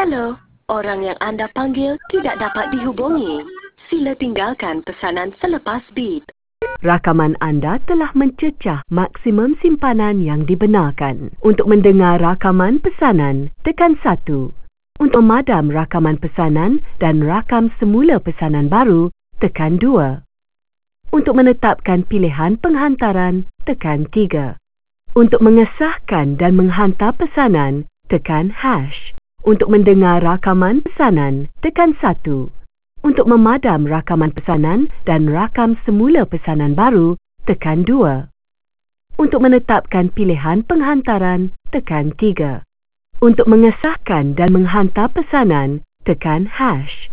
Halo, orang yang anda panggil tidak dapat dihubungi. Sila tinggalkan pesanan selepas beep. Rakaman anda telah mencecah maksimum simpanan yang dibenarkan. Untuk mendengar rakaman pesanan, tekan 1. Untuk memadam rakaman pesanan dan rakam semula pesanan baru, tekan 2. Untuk menetapkan pilihan penghantaran, tekan 3. Untuk mengesahkan dan menghantar pesanan, tekan #. Untuk mendengar rakaman pesanan, tekan 1. Untuk memadam rakaman pesanan dan rakam semula pesanan baru, tekan 2. Untuk menetapkan pilihan penghantaran, tekan 3. Untuk mengesahkan dan menghantar pesanan, tekan #.